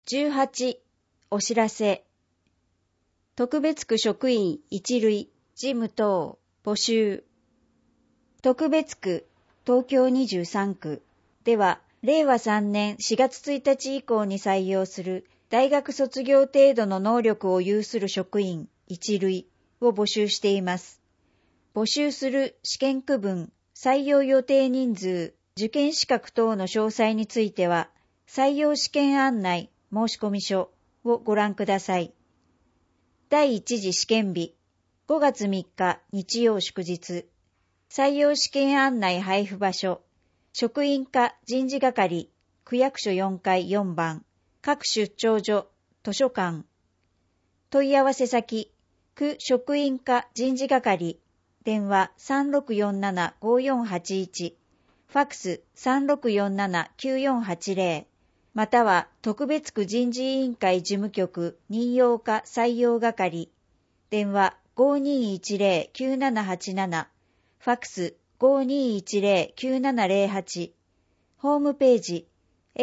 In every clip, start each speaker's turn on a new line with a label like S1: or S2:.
S1: 18、お知らせ。特別区職員一類、事務等、募集。特別区、東京23区では、令和3年4月1日以降に採用する大学卒業程度の能力を有する職員一類を募集しています。募集する試験区分、採用予定人数、受験資格等の詳細については、採用試験案内申込書をご覧ください。第一次試験日、5月3日日曜祝日。採用試験案内配布場所、職員課人事係、区役所4階4番、各出張所、図書館。問い合わせ先、区職員課人事係、電話3647-5481、ファックス3647-9480、または特別区人事委員会事務局任用課採用係、電話5210-9787、ファックス5210-9708、ホームページ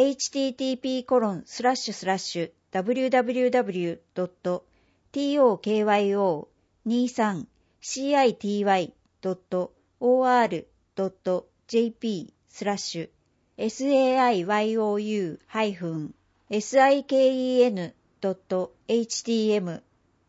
S1: http://www.tokyo-siken.htm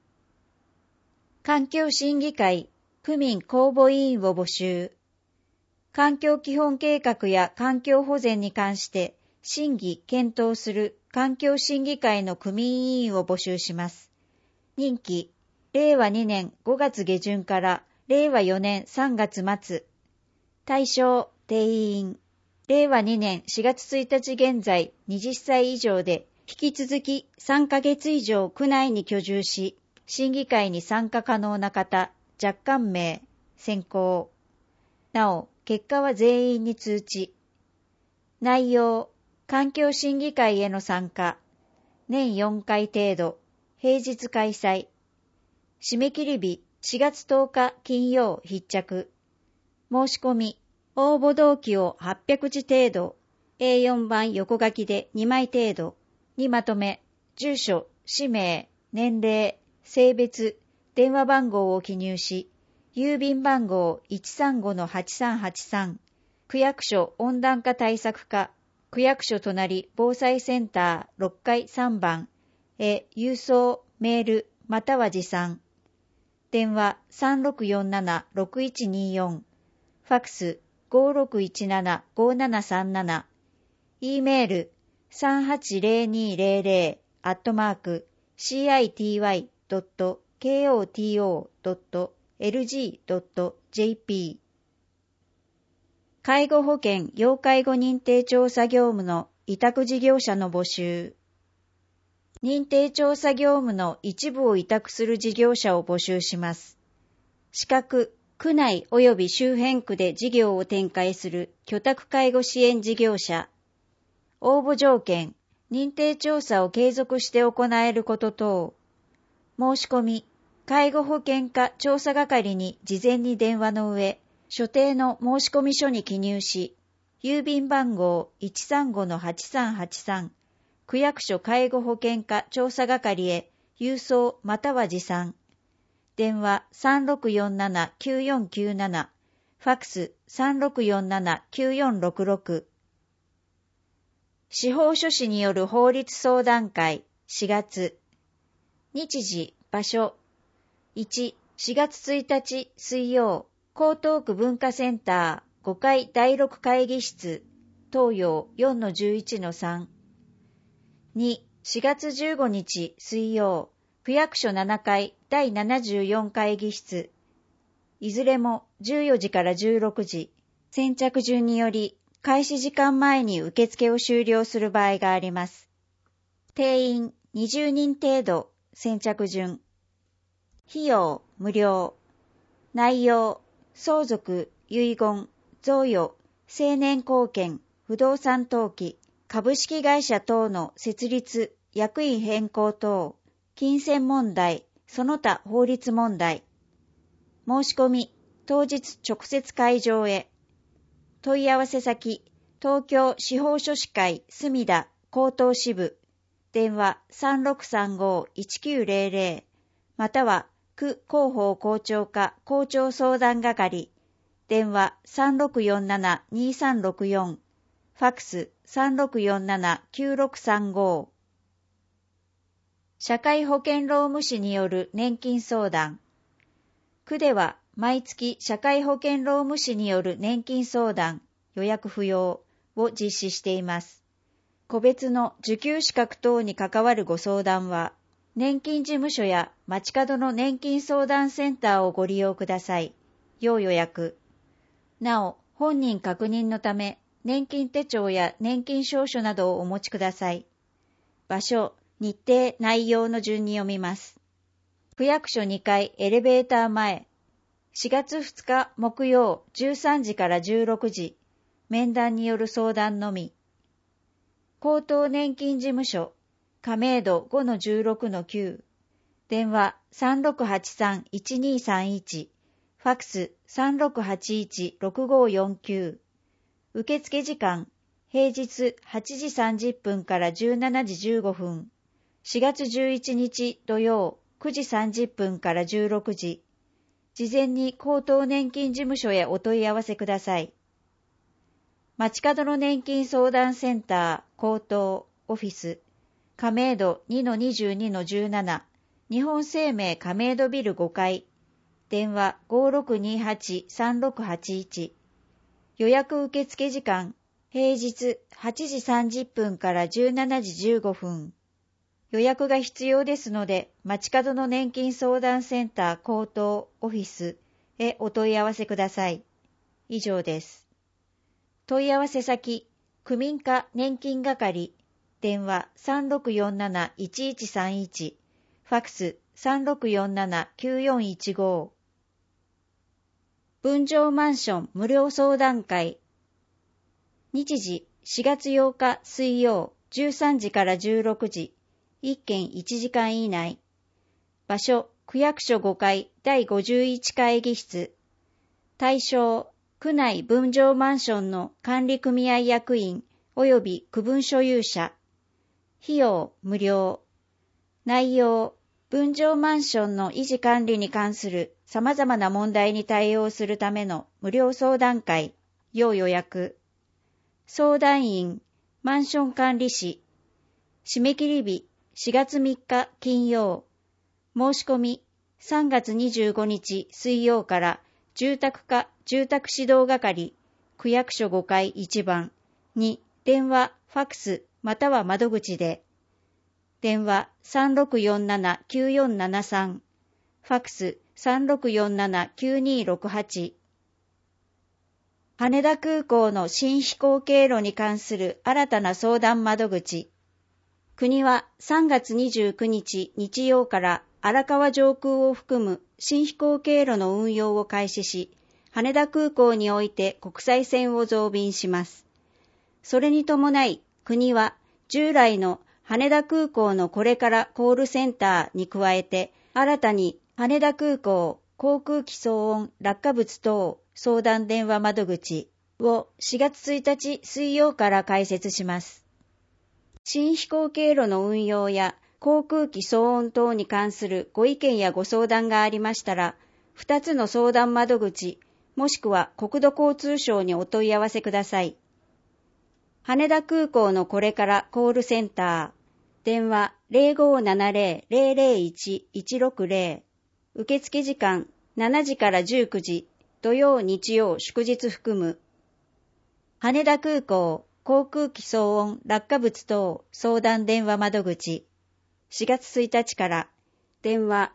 S1: 環境審議会区民公募委員を募集。環境基本計画や環境保全に関して審議・検討する環境審議会の区民委員を募集します。任期、令和2年5月下旬から令和4年3月末。対象、定員。令和2年4月1日現在20歳以上で、引き続き3ヶ月以上区内に居住し、審議会に参加可能な方、若干名、選考。なお、結果は全員に通知。内容、環境審議会への参加。年4回程度。平日開催。締め切り日、4月10日金曜必着。申し込み、応募動機を800字程度。A4 版横書きで2枚程度。にまとめ、住所、氏名、年齢、性別、電話番号を記入し、郵便番号 135-8383、区役所温暖化対策課、区役所隣防災センター6階3番へ郵送、メール、または持参。電話3647-6124、ファックス5617-5737、E メール380200@city.koto.lg.jp 介護保険要介護認定調査業務の委託事業者の募集。認定調査業務の一部を委託する事業者を募集します。資格、区内及び周辺区で事業を展開する居宅介護支援事業者。応募条件、認定調査を継続して行えること等。申し込み、介護保険課調査係に事前に電話の上、所定の申込書に記入し、郵便番号 135-8383、区役所介護保険課調査係へ郵送または持参。電話3647-9497、ファックス3647-9466。司法書士による法律相談会4月。日時、場所。1、4月1日水曜、江東区文化センター5階第6会議室、東洋 4-11-3。2、4月15日水曜、区役所7階第74会議室。いずれも14時から16時。先着順により、開始時間前に受付を終了する場合があります。定員20人程度、先着順。費用無料。内容、相続、遺言、贈与、成年後見、不動産登記、株式会社等の設立、役員変更等、金銭問題、その他法律問題。申し込み、当日直接会場へ。問い合わせ先、東京司法書士会墨田高等支部電話 3635-1900 または区広報校長課校長相談係電話 3647-2364 ファックス 3647-9635 社会保険労務士による年金相談。区では毎月社会保険労務士による年金相談予約不要を実施しています。個別の受給資格等に関わるご相談は、年金事務所や街角の年金相談センターをご利用ください。要予約。なお、本人確認のため、年金手帳や年金証書などをお持ちください。場所、日程、内容の順に読みます。区役所2階エレベーター前。4月2日木曜13時から16時。面談による相談のみ。高等年金事務所、亀戸 5-16-9、電話 3683-1231、ファックス 3681-6549、受付時間、平日8時30分から17時15分、4月11日土曜9時30分から16時、事前に高等年金事務所へお問い合わせください。街角の年金相談センター高等オフィス亀戸 2-22-17 日本生命亀戸ビル5階電話 5628-3681 予約受付時間平日8時30分から17時15分予約が必要ですので街角の年金相談センター高等オフィスへお問い合わせください。以上です。問い合わせ先、区民課年金係、電話 3647-1131、ファックス 3647-9415。分譲マンション無料相談会。日時4月8日水曜13時から16時、1件1時間以内。場所、区役所5階第51会議室。対象、区内分譲マンションの管理組合役員及び区分所有者。費用無料。内容、分譲マンションの維持管理に関する様々な問題に対応するための無料相談会。要予約。相談員、マンション管理士。締め切り日4月3日金曜。申し込み3月25日水曜から住宅課住宅指導係、区役所5階1番に電話、ファックスまたは窓口で。電話 3647-9473、ファックス 3647-9268。羽田空港の新飛行経路に関する新たな相談窓口。国は3月29日日曜から荒川上空を含む新飛行経路の運用を開始し、羽田空港において国際線を増便します。それに伴い、国は従来の羽田空港のこれからコールセンターに加えて、新たに羽田空港航空機騒音落下物等相談電話窓口を4月1日水曜から開設します。新飛行経路の運用や航空機騒音等に関するご意見やご相談がありましたら、2つの相談窓口、もしくは国土交通省にお問い合わせください。羽田空港のこれからコールセンター、電話 0570-001-160、受付時間7時から19時、土曜日曜祝日含む。羽田空港航空機騒音落下物等相談電話窓口、4月1日から電話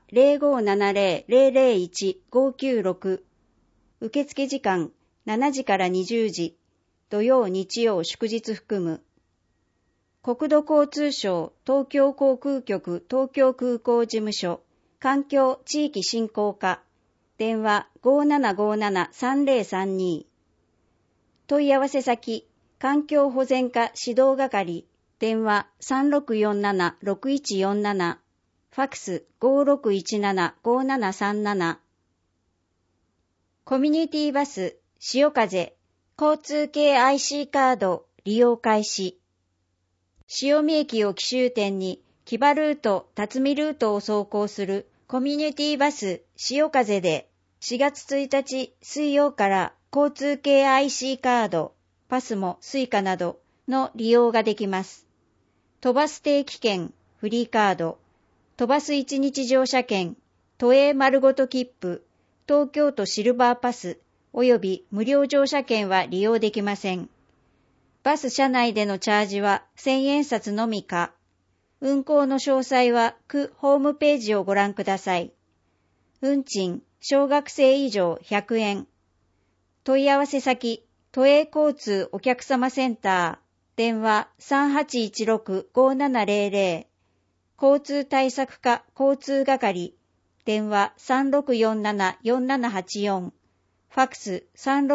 S1: 0570-001-596、受付時間7時から20時、土曜日曜祝日含む。国土交通省東京航空局東京空港事務所環境地域振興課、電話 5757-3032。問い合わせ先、環境保全課指導係、電話 3647-6147、ファックス 5617-5737。コミュニティバス、潮風、交通系 IC カード利用開始。 塩見駅を起終点に木場ルート、辰巳ルートを走行するコミュニティバス潮風で4月1日水曜から交通系 IC カード、パスモ、スイカなどの利用ができます。都バス定期券、フリーカード、都バス1日乗車券、都営丸ごと切符、東京都シルバーパスおよび無料乗車券は利用できません。バス車内でのチャージは1000円札のみか。運行の詳細は区ホームページをご覧ください。運賃、小学生以上100円。問い合わせ先、都営交通お客様センター、電話 3816-5700、交通対策課交通係、電話 3647-4784、ファックス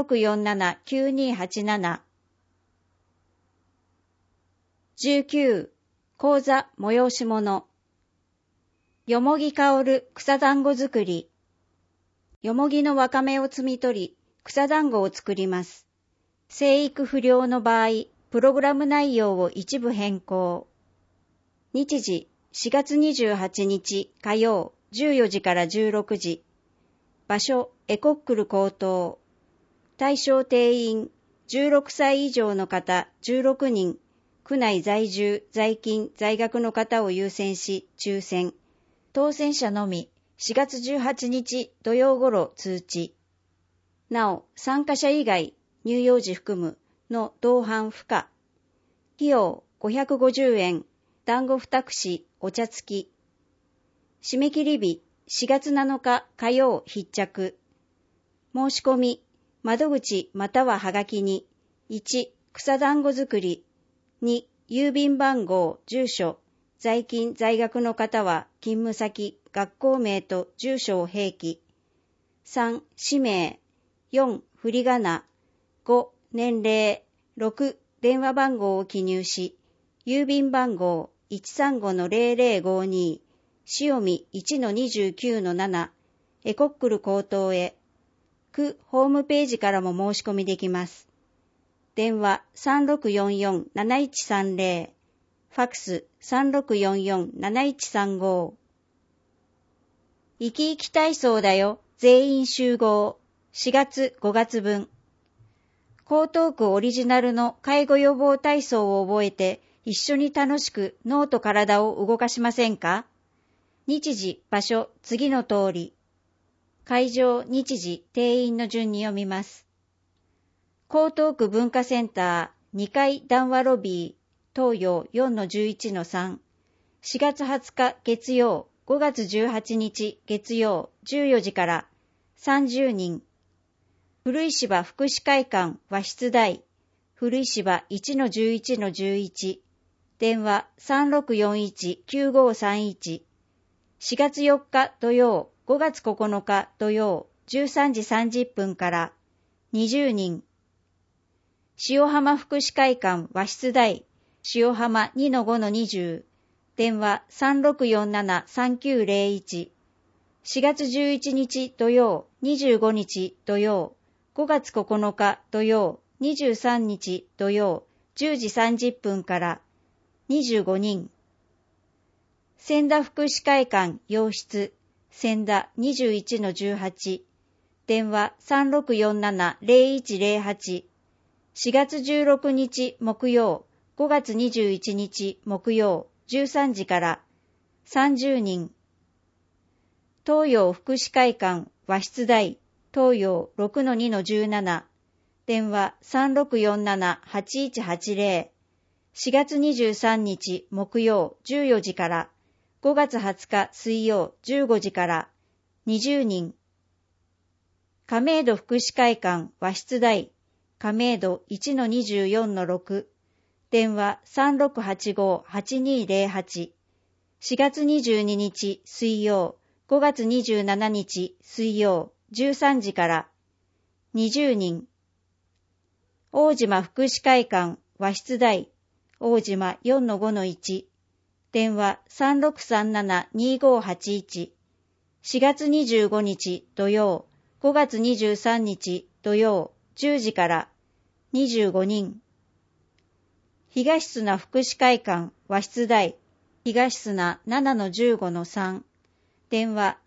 S1: 3647-9287。19、講座催し物。よもぎ香る草団子作り。よもぎのわかめを摘み取り、草団子を作ります。生育不良の場合、プログラム内容を一部変更。日時、4月28日火曜14時から16時。場所、エコックル高等。対象定員、16歳以上の方16人。区内在住、在勤、在学の方を優先し、抽選。当選者のみ、4月18日土曜頃通知。なお、参加者以外、乳幼児含むの同伴不可。費用550円、団子2串、お茶付き。締め切り日、4月7日火曜必着。申し込み、窓口またははがきに、1、草団子作り、2、郵便番号、住所、在勤、在学の方は勤務先、学校名と住所を併記。3、氏名。4、振り仮名。5、年齢。6、電話番号を記入し、郵便番号 135-0052、塩見 1-29-7、エコックル高等へ。区ホームページからも申し込みできます。電話 3644-7130、ファックス 3644-7135。生き生き体操だよ、全員集合。4月5月分。江東区オリジナルの介護予防体操を覚えて、一緒に楽しく脳と体を動かしませんか？日時、場所、次の通り。会場、日時、定員の順に読みます。江東区文化センター2階談話ロビー、東洋 4-11-3。4月20日月曜、5月18日月曜14時から30人。古石場福祉会館和室代、古石場 1-11-11。電話 3641-9531。4月4日土曜、5月9日土曜13時30分から20人。塩浜福祉会館和室代、塩浜 2-5-20。電話 3647-3901。4月11日土曜、25日土曜、5月9日土曜、23日土曜、10時30分から25人。千田福祉会館洋室、千田 21-18。電話 3647-0108。4月16日木曜、5月21日木曜、13時から30人。東洋福祉会館和室代、東洋 6-2-17。電話 3647-8180。4月23日木曜14時から5月20日水曜15時から20人。亀戸福祉会館和室代、亀戸 1-24-6。電話 3685-8208。4月22日水曜、5月27日水曜13時から20人。大島福祉会館和室代、大島 4-5-1。電話 3637-2581。4月25日土曜、5月23日土曜10時から25人。 東砂福祉会館和室代東砂 7-15-3 電話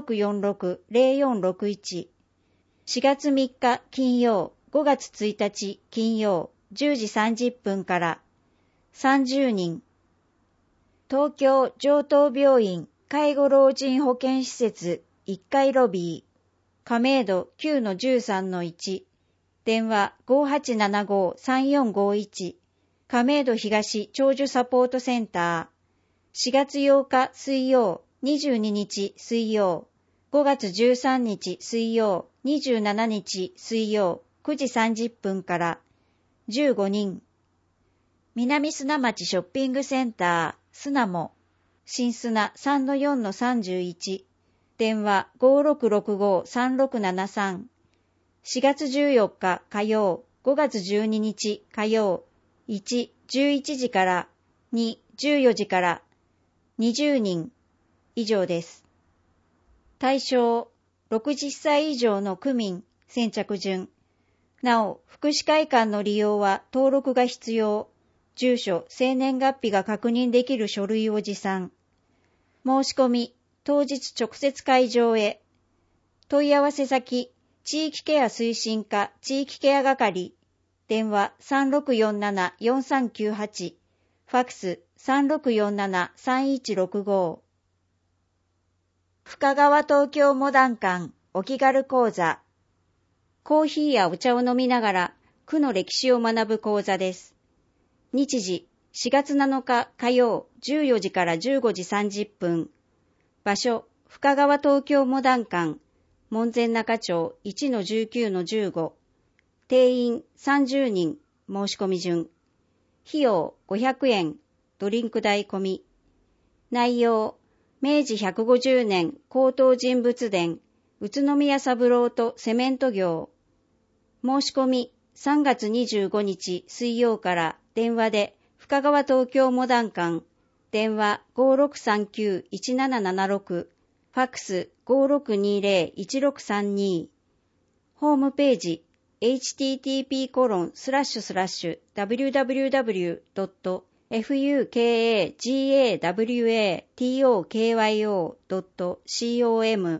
S1: 3646-0461 4月3日金曜5月1日金曜10時30分から30人東京城東病院介護老人保健施設1階ロビー亀戸 9-13-1 電話 5875-3451 亀戸東長寿サポートセンター4月8日水曜22日水曜5月13日水曜27日水曜9時30分から15人南砂町ショッピングセンター砂も新砂 3-4-31 電話 5665-3673 4月14日火曜5月12日火曜1、11時から2、14時から20人以上です。対象60歳以上の区民先着順。なお、福祉会館の利用は登録が必要。住所、生年月日が確認できる書類を持参。申し込み、当日直接会場へ。問い合わせ先、地域ケア推進課地域ケア係。電話 3647-4398。ファクス 3647-3165。深川東京モダン館お気軽講座。コーヒーやお茶を飲みながら区の歴史を学ぶ講座です。日時4月7日火曜14時から15時30分。場所深川東京モダン館門前仲町 1-19-15。定員30人申し込み順。費用500円ドリンク代込み。内容明治150年高等人物伝宇都宮三郎とセメント業。申し込み3月25日水曜から電話で深川東京モダン館電話 5639-1776 ファックス 5620-1632 ホームページhttp://www.fukagawatokyo.com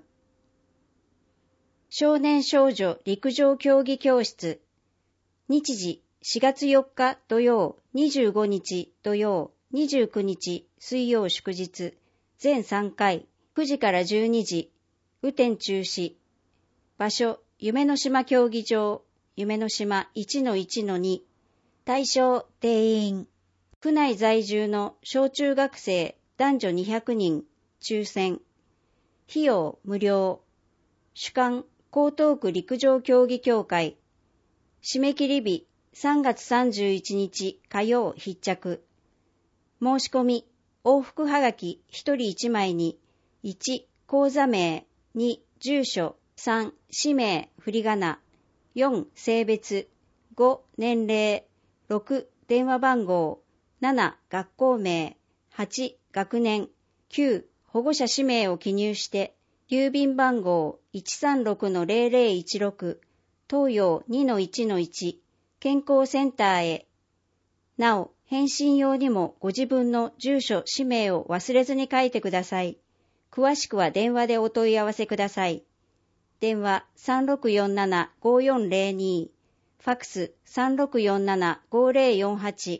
S1: 少年少女陸上競技教室日時4月4日土曜25日土曜29日水曜祝日全3回9時から12時雨天中止場所夢の島競技場夢の島 1-1-2 対象定員区内在住の小中学生男女200人抽選費用無料主管江東区陸上競技協会締め切り日3月31日火曜必着申し込み往復はがき1人1枚に1口座名2住所3氏名振り仮名4性別5年齢6電話番号7学校名8学年9保護者氏名を記入して郵便番号 136-0016 東洋 2-1-1 健康センターへなお返信用にもご自分の住所氏名を忘れずに書いてください詳しくは電話でお問い合わせください電話 3647-5402 ファクス 3647-5048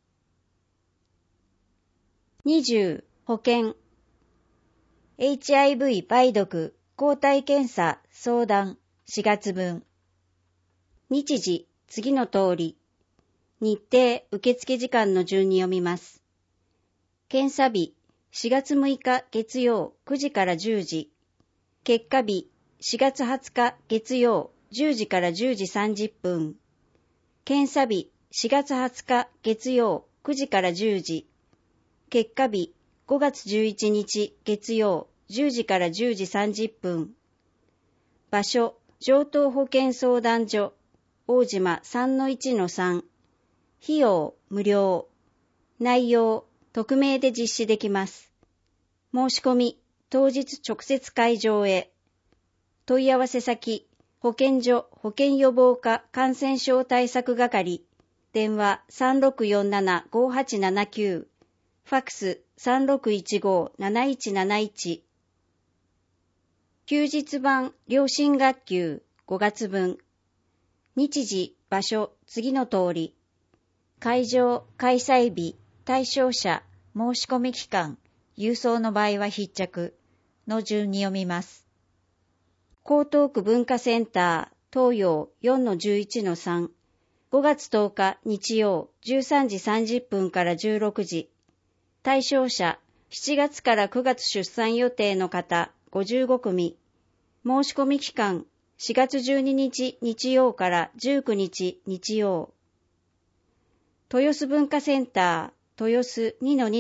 S1: 20保険 HIV 梅毒抗体検査相談4月分日時次の通り日程受付時間の順に読みます検査日4月6日月曜9時から10時結果日4月20日月曜10時から10時30分検査日4月20日月曜9時から10時結果日5月11日月曜10時から10時30分場所城東保健相談所大島 3-1-3 費用無料内容匿名で実施できます申し込み当日直接会場へ問い合わせ先保健所保健予防課感染症対策係
S2: 電話3647-5879、ファックス3615-7171。休日版良心学級5月分。日時、場所、次の通り。会場、開催日、対象者、申し込み期間、郵送の場合は必着の順に読みます。江東区文化センター、東洋 4-11-3、5月10日日曜13時30分から16時。対象者、7月から9月出産予定の方55組。申し込み期間、4月12日日曜から19日日曜。豊洲文化センター、豊洲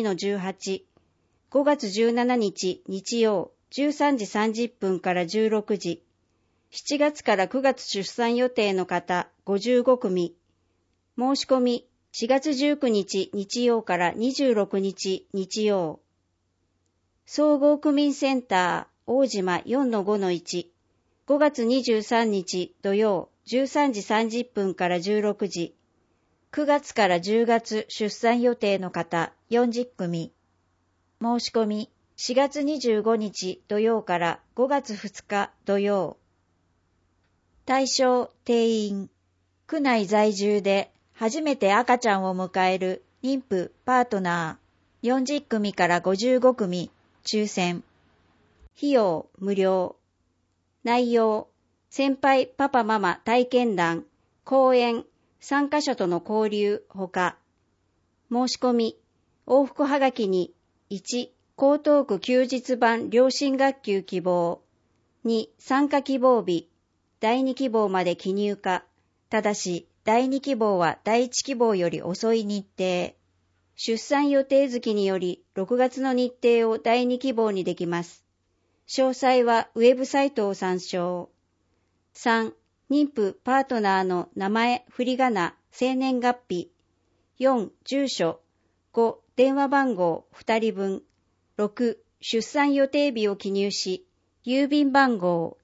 S2: 2-2-18、5月17日日曜13時30分から16時。7月から9月出産予定の方55組。申し込み4月19日日曜から26日日曜。総合区民センター大島 4-5-1、5月23日土曜13時30分から16時。9月から10月出産予定の方40組。申し込み4月25日土曜から5月2日土曜。対象定員。区内在住で初めて赤ちゃんを迎える妊婦パートナー40組から55組抽選。費用無料。内容先輩パパママ体験談、講演、参加者との交流ほか。申し込み往復はがきに1、江東区休日版良心学級希望。2、参加希望日。第2希望まで記入可。ただし、第2希望は第1希望より遅い日程。出産予定月により6月の日程を第2希望にできます。詳細はウェブサイトを参照。3、妊婦パートナーの名前、振り仮名、生年月日。4、住所。5、電話番号2人分。6、出産予定日を記入し、郵便番号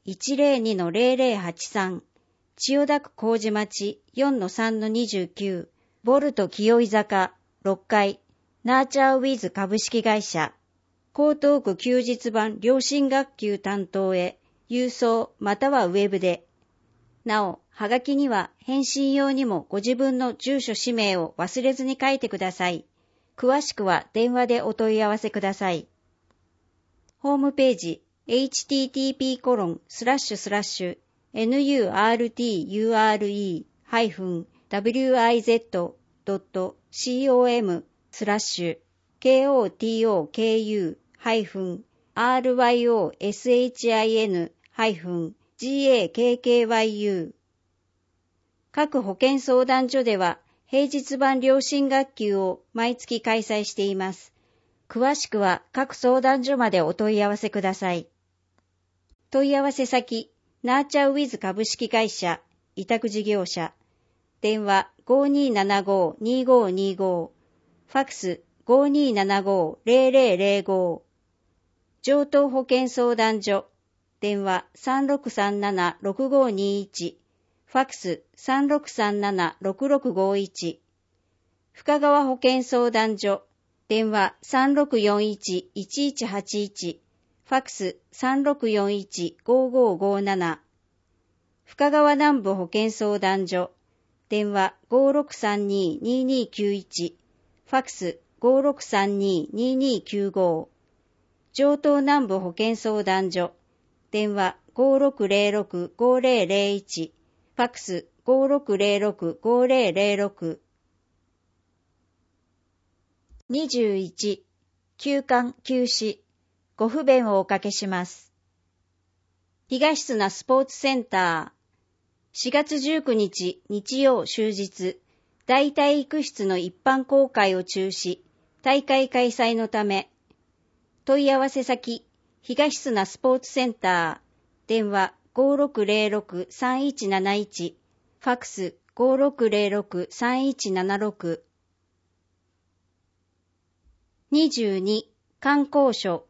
S2: 102-0083、千代田区麹町 4-3-29、ボルト清井坂6階、ナーチャーウィズ株式会社、江東区休日版良心学級担当へ、郵送またはウェブで。なお、はがきには返信用にもご自分の住所氏名を忘れずに書いてください。詳しくは電話でお問い合わせください。ホームページhttp://nure.wiz.co.uk/KOTOKU-ryosin-GAKKYU。各保健相談所では平日版良心学級を毎月開催しています。詳しくは各相談所までお問い合わせください。問い合わせ先、ナーチャーウィズ株式会社、委託事業者。電話5275-2525。ファックス5275-0005。上東保健相談所。電話3637-6521。ファックス3637-6651。深川保健相談所。電話3641-1181。ファックス3641-5557。深川南部保健相談所。電話5632-2291。ファックス5632-2295。上東南部保健相談所。電話5606-5001。ファックス5606-5006。21、休館休止。ご不便をおかけします。東砂スポーツセンター。4月19日日曜終日、大体育室の一般公開を中止、大会開催のため。問い合わせ先、東砂スポーツセンター。電話5606-3171。ファックス5606-3176。22、観光所。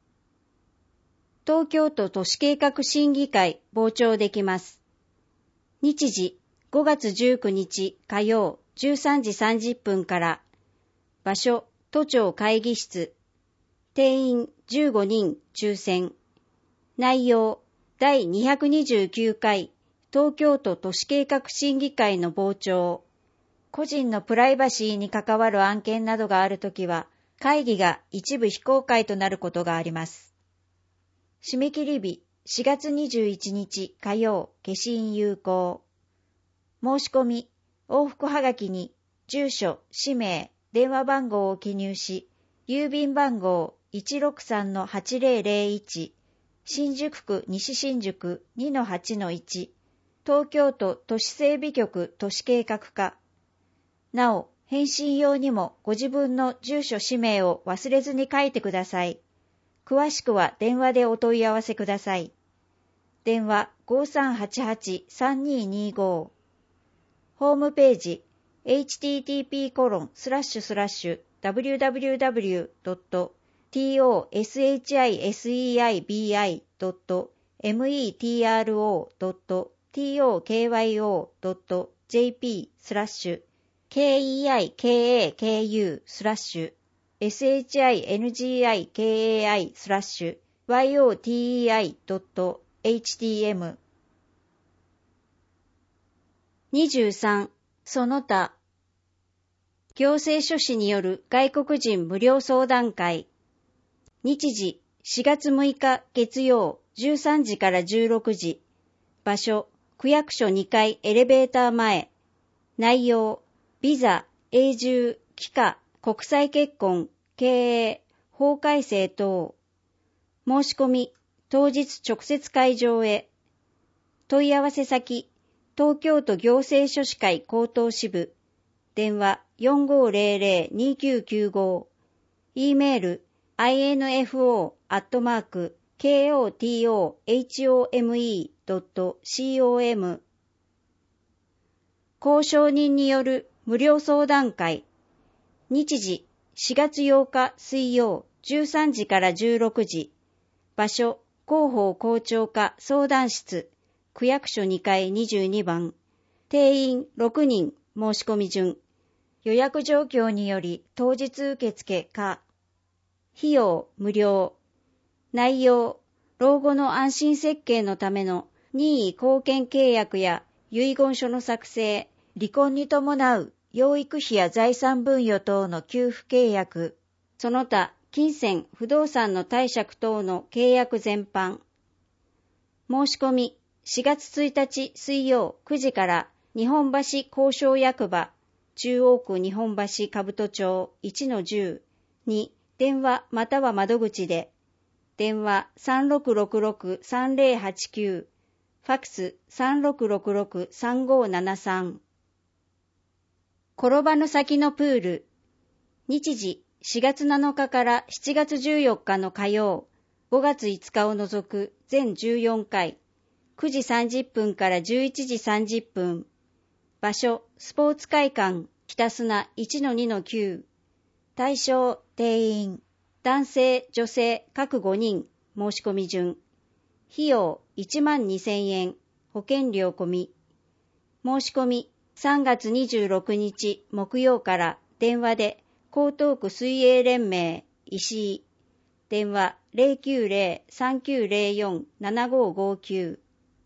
S2: 東京都都市計画審議会傍聴できます。日時5月19日火曜 13時30分から。場所、都庁会議室。定員15人抽選。内容、第229回東京都都市計画審議会の傍聴。個人のプライバシーに関わる案件などがあるときは、会議が一部非公開となることがあります。締め切り日、4月21日火曜、消印有効。申し込み、往復はがきに、住所、氏名、電話番号を記入し、郵便番号 163-8001、新宿区西新宿 2-8-1、東京都都市整備局都市計画課。なお、返信用にもご自分の住所氏名を忘れずに書いてください。詳しくは電話でお問い合わせください。電話 5388-3225。ホームページ http://www.tokyokeikaku/yotei.htm。 23. その他。行政書士による外国人無料相談会。日時、4月6日月曜13時から16時。場所、区役所2階エレベーター前。内容、ビザ、永住、帰化、国際結婚、経営、法改正等。申し込み、当日直接会場へ。問い合わせ先、東京都行政書士会高等支部。電話 4500-2995。E メール info@kotohome.com。 交渉人による無料相談会。日時4月8日水曜13時から16時。場所、広報校長課相談室。区役所2階22番。定員6人申し込み順。予約状況により当日受付か。費用無料。内容、老後の安心設計のための任意貢献契約や遺言書の作成、離婚に伴う養育費や財産分与等の給付契約、その他金銭、不動産の貸借等の契約全般。申し込み、4月1日水曜9時から日本橋交渉役場、中央区日本橋兜町 1-10 に電話または窓口で、電話 3666-3089、ファクス 3666-3573。転ばぬ先のプール。日時4月7日から7月14日の火曜、5月5日を除く全14回、9時30分から11時30分。場所、スポーツ会館、北砂 1-2-9。対象、定員。男性、女性、各5人。申し込み順。費用、12,000円。保険料込み。申し込み、3月26日木曜から電話で、江東区水泳連盟、石井。電話 090-3904-7559。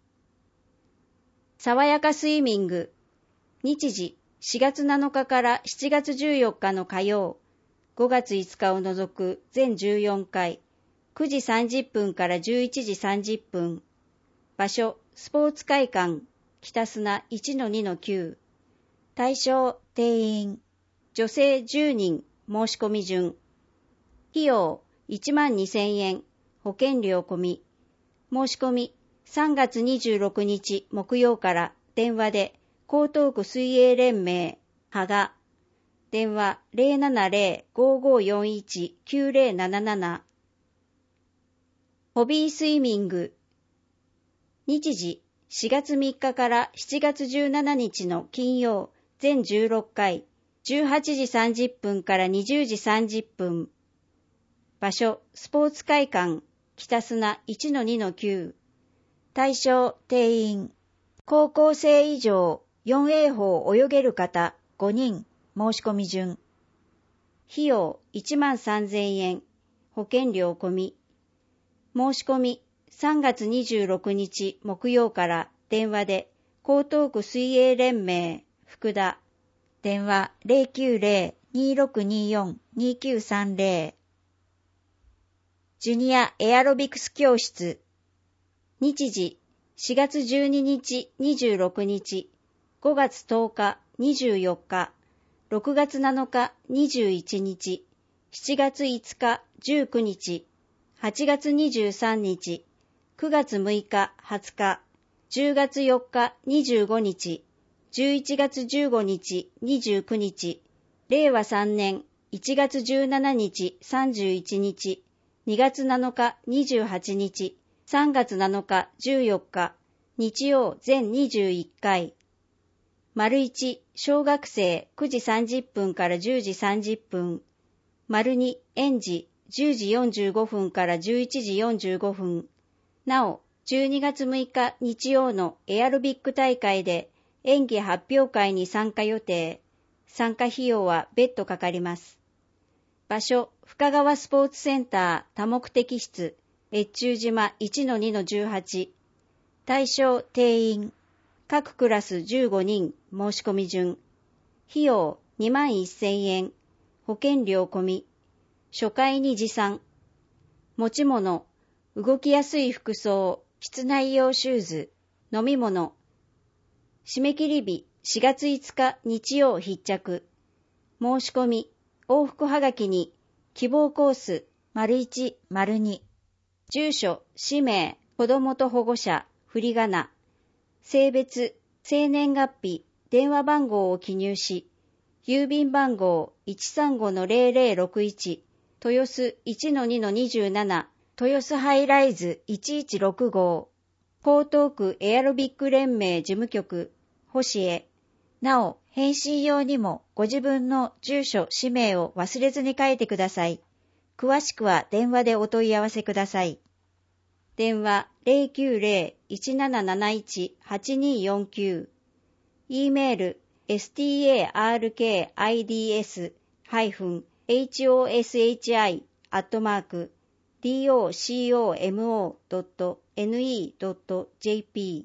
S2: 爽やかスイミング。日時4月7日から7月14日の火曜、5月5日を除く全14回、9時30分から11時30分。場所、スポーツ会館、北砂 1-2-9。対象、定員。女性10人、申し込み順。費用、12,000円。保険料込み。申し込み、3月26日木曜から電話で、江東区水泳連盟、芳賀。電話 070-5541-9077。ホビースイミング。日時4月3日から7月17日の金曜、全16回、18時30分から20時30分。場所、スポーツ会館、北砂 1-2-9。対象、定員。高校生以上、4泳法泳げる方、
S1: 5人、申し込み順。
S2: 費用13,000円、保険料込み。申し込み3月26日木曜から電話で江東区水泳連盟福田。
S1: 電話090-2624-2930。ジュニアエアロビクス教室。
S2: 日時4月12日26日、5月10日24日、6月7日21日、7月5日19日、8月23日、9月6日20日、10月4日25日、11月15日29日、令和3年1月17日31日、2月7日28日、3月7日14日、日曜全21回。丸1、小学生9時30分から10時30分。丸2、園児10時45分から11時45分。なお、12月6日日曜のエアロビック大会で演技発表会に参加予定。参加費用は別途かかります。場所、深川スポーツセンター多目的室、越中島 1-2-18。対象定員。各クラス15人、申し込み順。費用21,000円、保険料込み。初回に持参。持ち物、動きやすい服装、室内用シューズ、飲み物。締め切り日4月5日日曜必着。申し込み、往復はがきに、希望コース、
S1: ①、②。
S2: 住所、氏名、子供と保護者、振り仮名。性別、生年月日、電話番号を記入し、郵便番号 135-0061、豊洲 1-2-27、
S1: 豊洲ハイライズ1165号。
S2: 江東区エアロビック連盟事務局、星へ。
S1: なお、返信用にもご自分の住所、氏名を忘れずに書いてください。詳しくは電話でお問い合わせください。
S2: 電話 090-1771-8249。E メール starkids@docomo.ne.jp。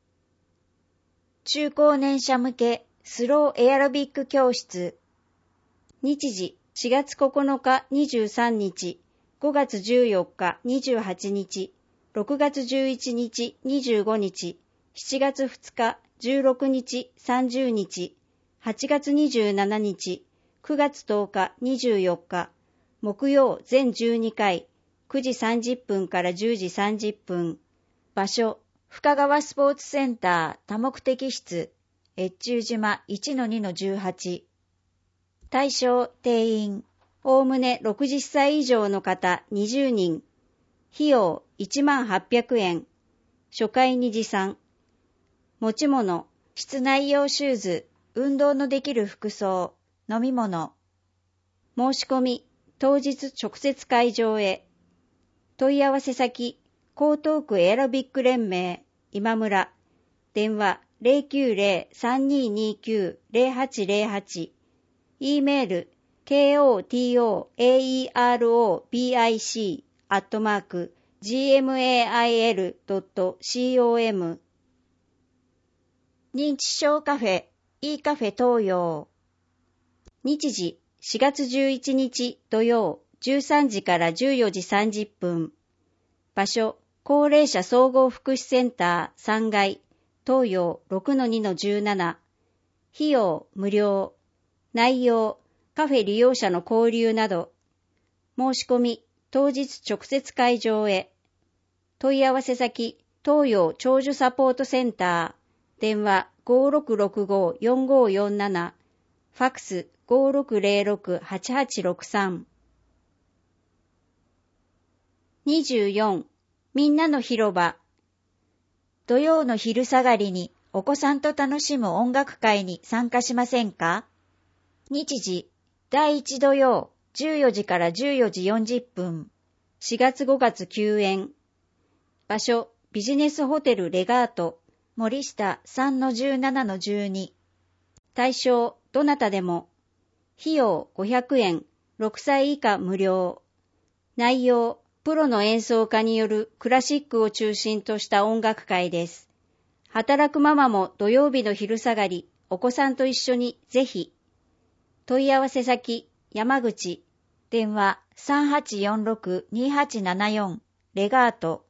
S1: 中高年者向けスローエアロビック教室。
S2: 日時4月9日23日、5月14日28日、6月11日25日、7月2日16日30日、8月27日、9月10日24日、木曜全12回、9時30分から10時30分。
S1: 場所、深川スポーツセンター多目的室、越中島 1-2-18。対象定員。
S2: おおむね60歳以上の方20人。費用18,000円。初回に持参。持ち物、
S1: 室内用シューズ、運動のできる服装、飲み物。
S2: 申し込み、当日直接会場へ。問い合わせ先、江東区エアロビック連盟、今村。電話090-3229-0808。E メール、kotoarobic@gmail.com。
S1: 認知症カフェ、いいカフェ東洋。
S2: 日時4月11日土曜13時から14時30分。場所、高齢者総合福祉センター3階、東洋 6-2-17。費用無料。内容、カフェ利用者の交流など。申し込み、当日直接会場へ。問い合わせ先、東洋長寿サポートセンター。電話 5665-4547。ファクス 5606-8863。24、みんなの広場。
S1: 土曜の昼下がりにお子さんと楽しむ音楽会に参加しませんか？日時、第1土曜、14時から14時40分。
S2: 4月5月休園。場所、ビジネスホテルレガート。
S1: 森下 3-17-12。
S2: 対象、 どなたでも。費用500円、6歳以下無料。内容、プロの演奏家によるクラシックを中心とした音楽会です。働くママも土曜日の昼下がり、お子さんと一緒にぜひ。問い合わせ先、山口。電話 3846-2874 レガート。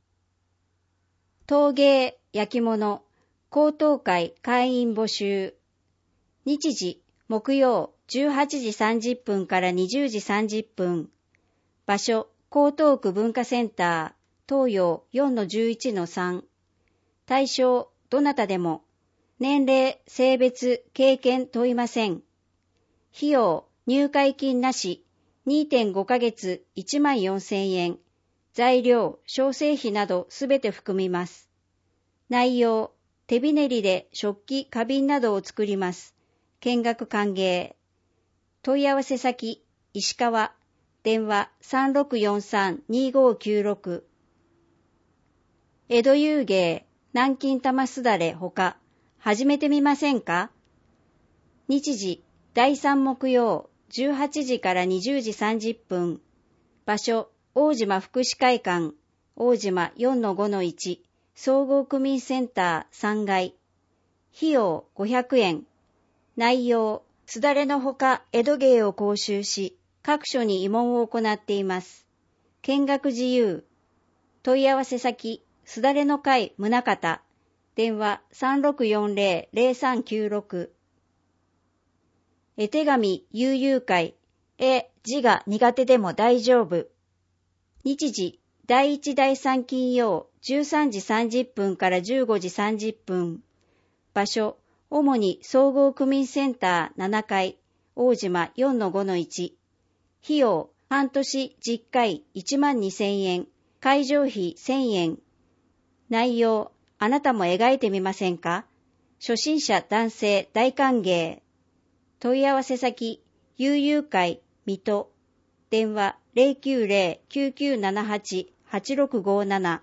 S2: 陶芸、焼き物、高等会会員募集。日時、木曜18時30分から20時30分。場所、江東区文化センター、東洋 4-11-3。対象、どなたでも。年齢、性別、経験問いません。費用、入会金なし、2.5 ヶ月14,000円。材料、小生費などすべて含みます。内容、手びねりで食器、花瓶などを作ります。見学歓迎。問い合わせ先、石川。電話 3643-2596。江戸遊芸、南京玉すだれほか、始めてみませんか？日時、第3木曜、18時から20時30分。場所、大島福祉会館、大島 4-5-1、総合区民センター3階。費用500円。内容、すだれのほか江戸芸を講習し、各所に慰問を行っています。見学自由。問い合わせ先、すだれの会宗方。電話 3640-0396。絵手紙悠々会。字が苦手でも大丈夫。日時、第1第3金曜13時30分から15時30分。場所、主に総合区民センター7階、大島 4-5-1。費用、半年10回12,000円。会場費1000円。内容、あなたも描いてみませんか？初心者男性大歓迎。問い合わせ先、悠々会、水戸。電話 090-9978-8657。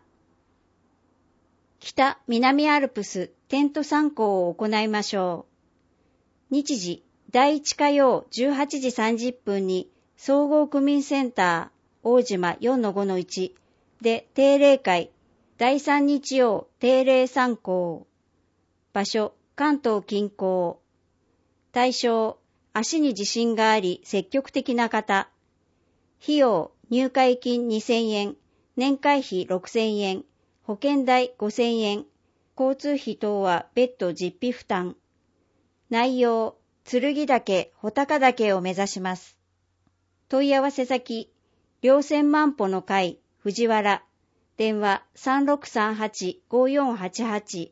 S2: 北南アルプステント参考を行いましょう。日時、第1火曜18時30分に総合区民センター大島 4-5-1 で定例会。第3日曜定例参考。場所、関東近郊。対象、足に自信があり積極的な方。費用、入会金2,000円、年会費6,000円、保険代5,000円、交通費等は別途実費負担。内容、剣岳、穂高岳を目指します。問い合わせ先、稜線万歩の会、藤原。電話 3638-5488。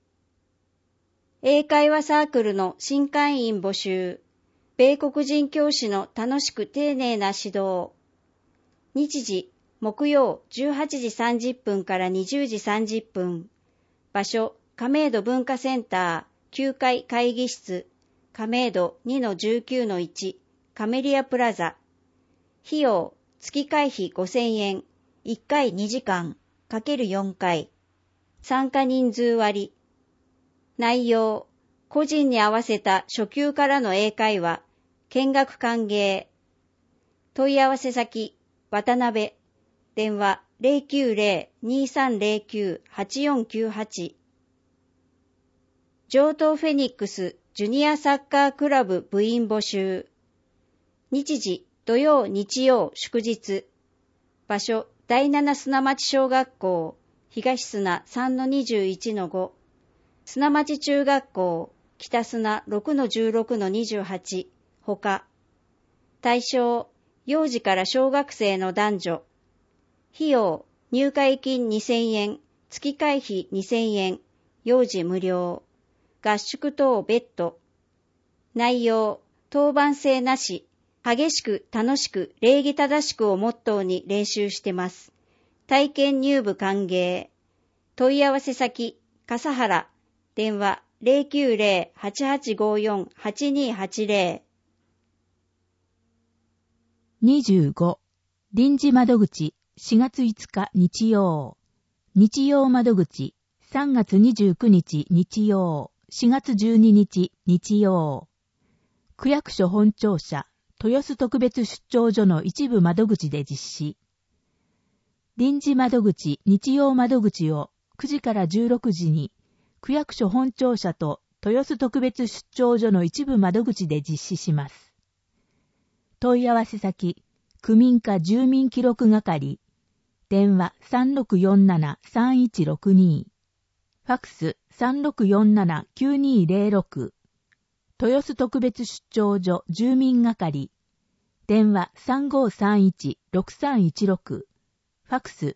S2: 英会話サークルの新会員募集。米国人教師の楽しく丁寧な指導。日時、木曜18時30分から20時30分。場所、亀戸文化センター9階会議室、亀戸 2-19-1、カメリアプラザ。費用、月会費5,000円。1回2時間、×4回。参加人数割。内容、個人に合わせた初級からの英会話、見学歓迎。問い合わせ先、渡辺。電話 090-2309-8498。上東フェニックスジュニアサッカークラブ部員募集。日時、土曜日曜祝日。場所、第7砂町小学校、東砂 3-21-5。砂町中学校、北砂 6-16-28。ほか。対象、幼児から小学生の男女。費用、入会金2,000円、月会費2,000円、幼児無料。合宿等別途。内容、当番制なし。激しく楽しく礼儀正しくをモットーに練習してます。体験入部歓迎。問い合わせ先、笠原。電話 090-8854-8280。
S3: 25. 臨時窓口4月5日日曜。日曜窓口3月29日日曜。4月12日日曜。 区役所本庁舎、豊洲特別出張所の一部窓口で実施。臨時窓口、日曜窓口を9時から16時に、区役所本庁舎と豊洲特別出張所の一部窓口で実施します。問い合わせ先、区民課住民記録係、電話 3647-3162、ファクス 3647-9206、豊洲特別出張所住民係、電話 3531-6316、ファクス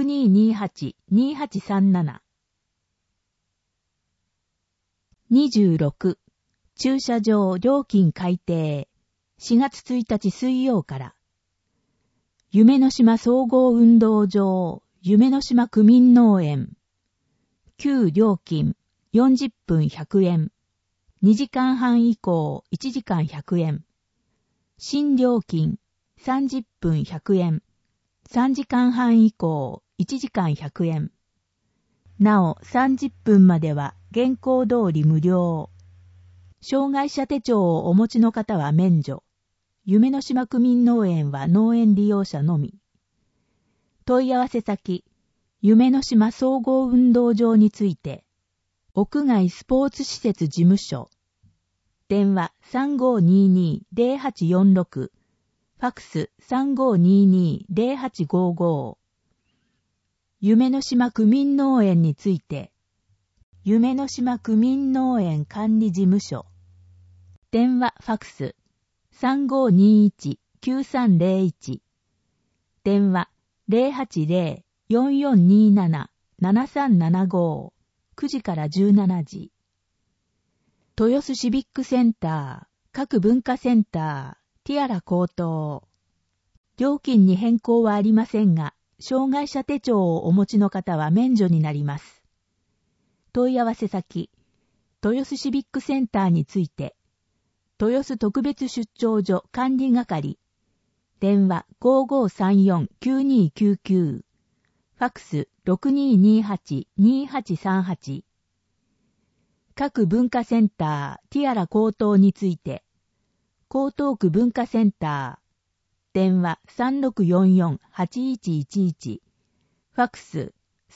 S3: 6228-2837。26、駐車場料金改定。4月1日水曜から。夢の島総合運動場、夢の島区民農園。旧料金、40分100円。2時間半以降、1時間100円。新料金、30分100円。3時間半以降、1時間100円。なお、30分までは現行通り無料。障害者手帳をお持ちの方は免除。夢の島区民農園は農園利用者のみ。問い合わせ先、夢の島総合運動場について、屋外スポーツ施設事務所。電話 3522-0846、ファクス 3522-0855。夢の島区民農園について、夢の島区民農園管理事務所。電話ファクス 3521-9301。電話 080-4427-7375。9時から17時。豊洲シビックセンター、各文化センター、ティアラ高等。料金に変更はありませんが、障害者手帳をお持ちの方は免除になります。問い合わせ先、豊洲シビックセンターについて、豊洲特別出張所管理係、電話 5534-9299、ファクス 6228-2838。各文化センター、ティアラ高等について、江東区文化センター、電話 3644-8111、ファクス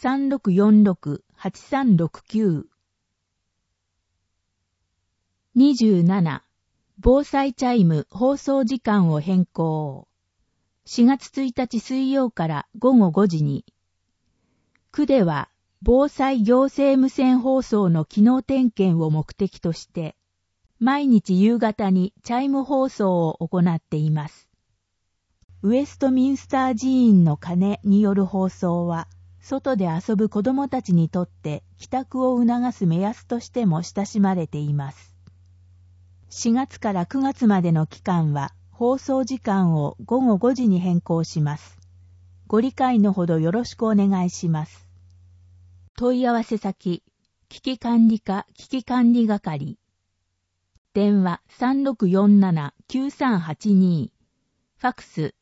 S3: 3646-8369。27、防災チャイム放送時間を変更。4月1日水曜から午後5時に、区では防災行政無線放送の機能点検を目的として、毎日夕方にチャイム放送を行っています。ウェストミンスター寺院の鐘による放送は、外で遊ぶ子供たちにとって帰宅を促す目安としても親しまれています。4月から9月までの期間は、放送時間を午後5時に変更します。ご理解のほどよろしくお願いします。問い合わせ先、危機管理課危機管理係。電話 3647-9382。ファクス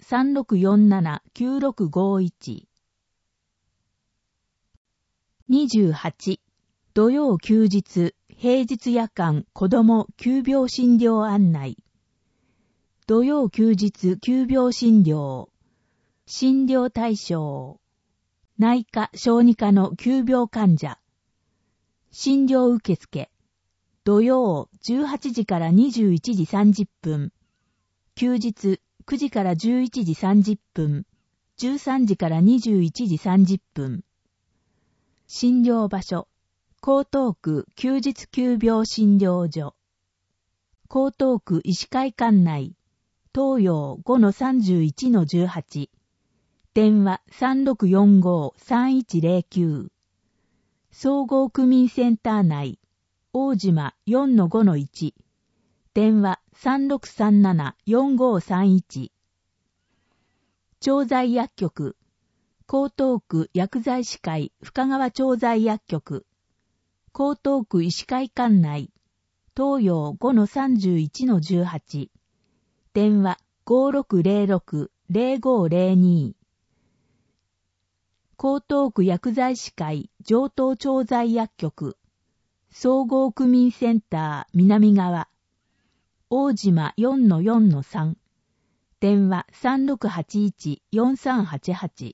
S3: 3647-9651。28、土曜休日、平日夜間子ども急病診療案内。土曜休日急病診療。診療対象。内科・小児科の急病患者。診療受付。土曜18時から21時30分。休日9時から11時30分。13時から21時30分。診療場所。江東区休日急病診療所。江東区医師会館内。東洋 5-31-18。電話 3645-3109。総合区民センター内。大島 4-5-1。電話 3637-4531。調剤薬局。江東区薬剤師会深川調剤薬局。江東区医師会館内。東洋 5-31-18。電話 5606-0502。江東区薬剤師会上東調剤薬局。総合区民センター南側。 大島 4-4-3、電話 3681-4388。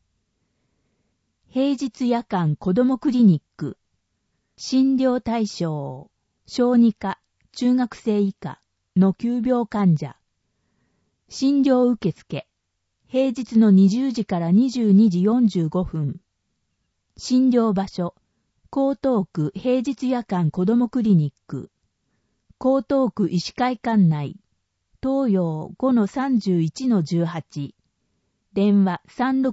S3: 平日夜間子どもクリニック、診療対象、小児科、中学生以下の急病患者。診療受付、平日の20時から22時45分。診療場所、江東区平日夜間子どもクリニック。江東区医師会館内。東洋 5-31-18。電話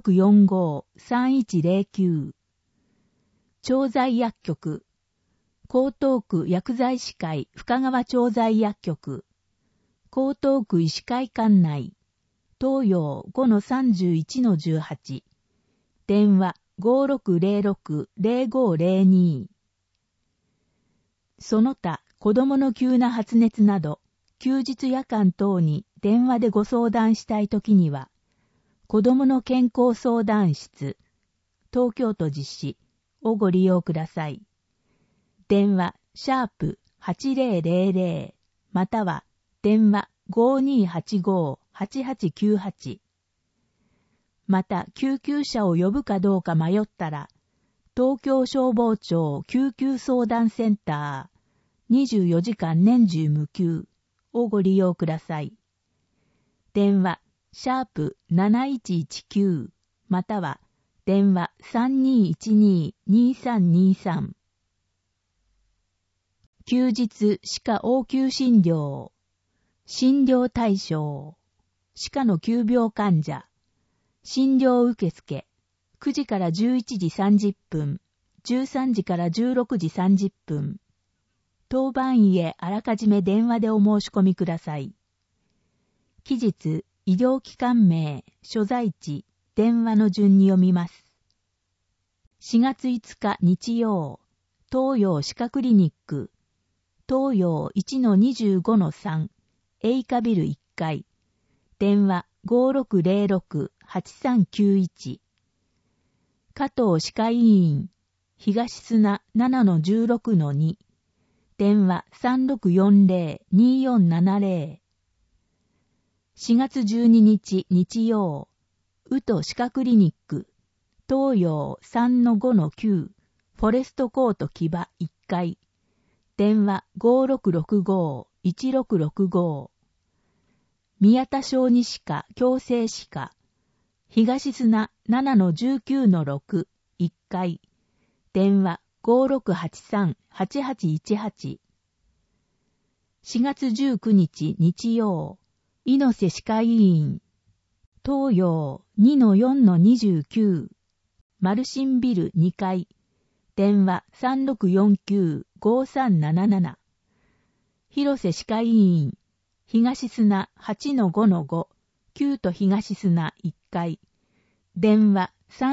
S3: 3645-3109。調剤薬局。江東区薬剤師会深川調剤薬局。江東区医師会館内。東洋 5-31-18。電話 5606-0502。その他、子供の急な発熱など、休日夜間等に電話でご相談したいときには、子供の健康相談室、東京都実施をご利用ください。電話、#8000、または、電話 5285-8898。また、救急車を呼ぶかどうか迷ったら、東京消防庁救急相談センター、24時間年中無休をご利用ください。電話、#7119、または、電話 3212-2323。休日歯科応急診療、診療対象、歯科の急病患者、診療受付、9時から11時30分、13時から16時30分。当番医へあらかじめ電話でお申し込みください。期日、医療機関名、所在地、電話の順に読みます。4月5日日曜、東洋歯科クリニック、東洋 1-25-3、エイカビル1階、電話 5606-8391。加藤歯科医院、東砂 7-16-2、電話 3640-2470。4月12日日曜、宇都歯科クリニック、東洋 3-5-9、フォレストコート木場1階、電話 5665-1665。宮田小児歯科矯正歯科、東砂 7-19-6、1階、電話 5683-8818。4月19日日曜、猪瀬歯科医院、東洋 2-4-29、マルシンビル2階、電話 3649-5377。広瀬歯科医院、東砂 8-5-5、旧都東砂1階、電話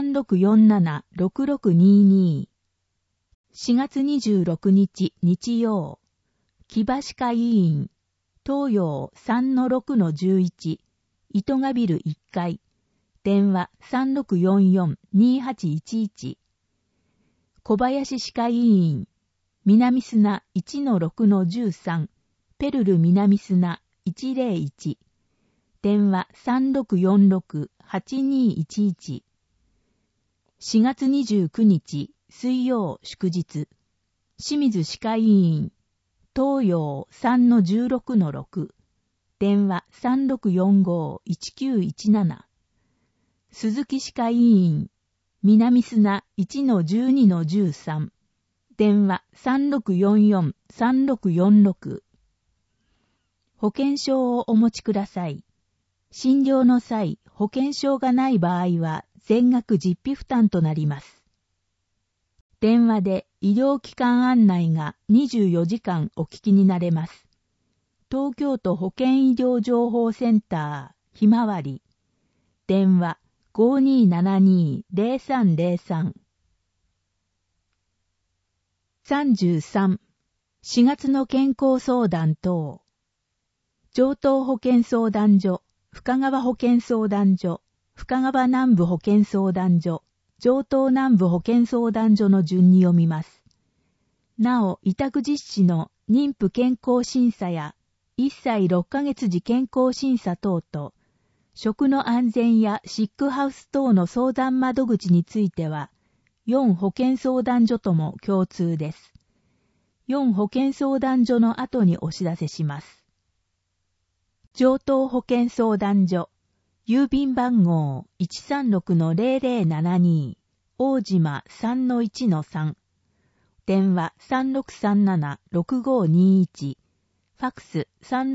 S3: 3647-6622。4月26日日曜、木場歯科医院、東洋 3-6-11、糸賀ビル1階、電話 3644-2811。小林歯科医院、南砂 1-6-13、ペルル南砂101、電話 3646-8211。4月29日水曜祝日、清水歯科医院、東洋 3-16-6、電話 3645-1917。鈴木歯科医院、南砂 1-12-13、電話 3644-3646。保険証をお持ちください。診療の際、保険証がない場合は全額実費負担となります。電話で医療機関案内が24時間お聞きになれます。東京都保健医療情報センターひまわり、電話 5272-0303。33、4月の健康相談等。城東保健相談所、深川保健相談所、深川南部保健相談所、城東南部保健相談所の順に読みます。なお、委託実施の妊婦健康審査や 1歳6ヶ月時健康審査等と、食の安全やシックハウス等の相談窓口については、4保健相談所とも共通です。4保健相談所の後にお知らせします。上東保健相談所、郵便番号 136-0072、大島 3-1-3、電話 3637-6521、ファクス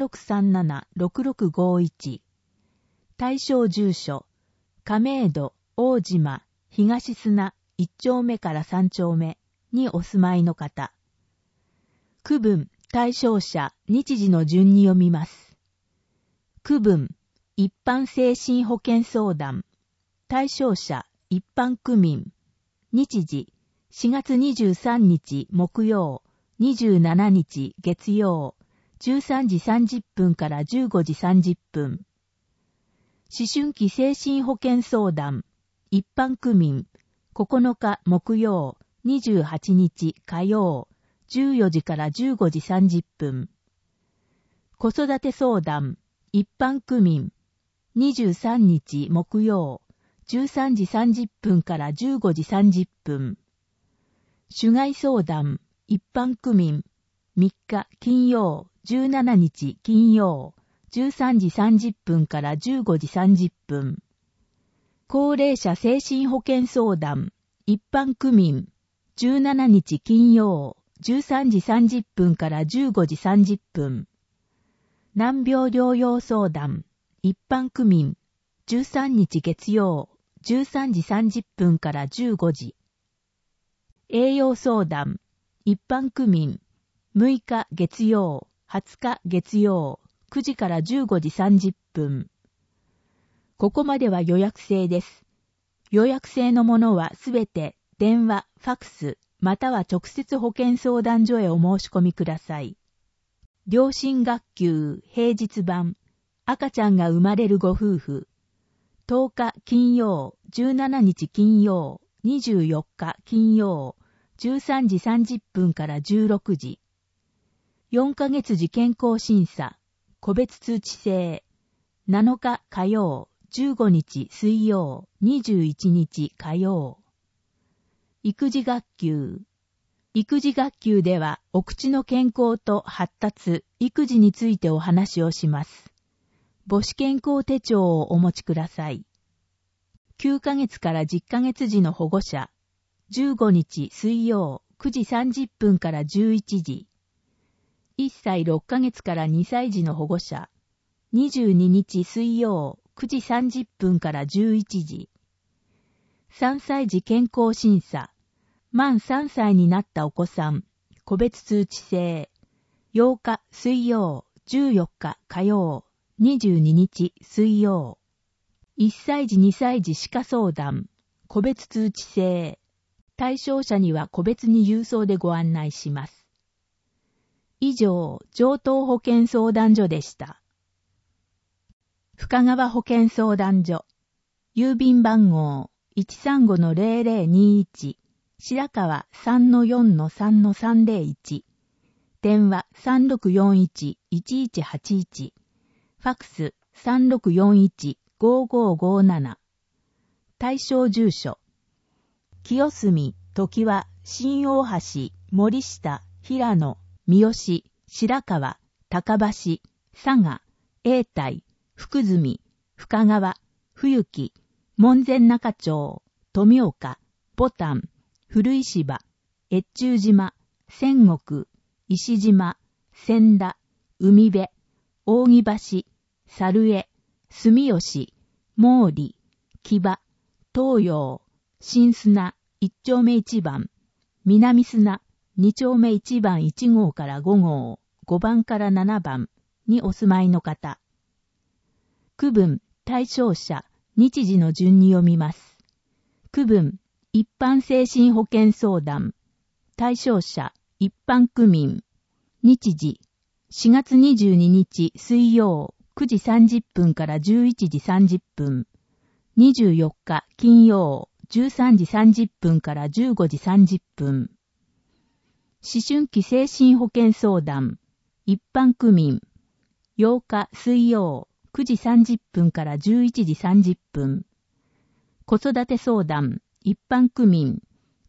S3: 3637-6651、対象住所、亀戸、大島、東砂1丁目から3丁目にお住まいの方。区分、対象者、日時の順に読みます。区分、一般精神保健相談。対象者、一般区民。日時、4月23日木曜、27日月曜、13時30分から15時30分。思春期精神保健相談。一般区民。9日木曜、28日火曜、14時から15時30分。子育て相談。一般区民。23日木曜、13時30分から15時30分。主害相談。一般区民。3日金曜、17日金曜、13時30分から15時30分。高齢者精神保健相談。一般区民。17日金曜、13時30分から15時30分。難病療養相談。一般区民。13日月曜、13時30分から15時。栄養相談。一般区民。6日月曜、20日月曜、9時から15時30分。ここまでは予約制です。予約制のものはすべて電話、ファクス、または直接保健相談所へお申し込みください。両親学級平日版、赤ちゃんが生まれるご夫婦。10日金曜、17日金曜、24日金曜、13時30分から16時。4ヶ月時健康審査、個別通知制。7日火曜、15日水曜、21日火曜。育児学級。育児学級では、お口の健康と発達、育児についてお話をします。母子健康手帳をお持ちください。9ヶ月から10ヶ月時の保護者。15日水曜、9時30分から11時。1歳6ヶ月から2歳児の保護者。22日水曜、9時30分から11時。3歳児健康審査。満3歳になったお子さん。個別通知制。8日水曜、14日火曜、22日水曜。1歳児2歳児歯科相談。個別通知制。対象者には個別に郵送でご案内します。以上、上東保健相談所でした。深川保健相談所。郵便番号 135-0021。白川 3-4-3-301。電話 3641-1181。ファクス 3641-5557。対象住所。清澄、常盤、新大橋、森下、平野、三好、白川、高橋、佐賀、永代、福住、深川、冬木、門前仲町、富岡、牡丹、古石芝、越中島、仙石、石島、千田、海辺、扇橋、猿江、住吉、毛利、木場、東洋、新砂、一丁目一番、南砂、二丁目一番1号から5号、5番から7番にお住まいの方。区分、対象者、日時の順に読みます。区分、一般精神保健相談。対象者、一般区民。日時、4月22日水曜、9時30分から11時30分。24日金曜、13時30分から15時30分。思春期精神保健相談。一般区民。 8日水曜9時30分から11時30分。子育て相談一般区民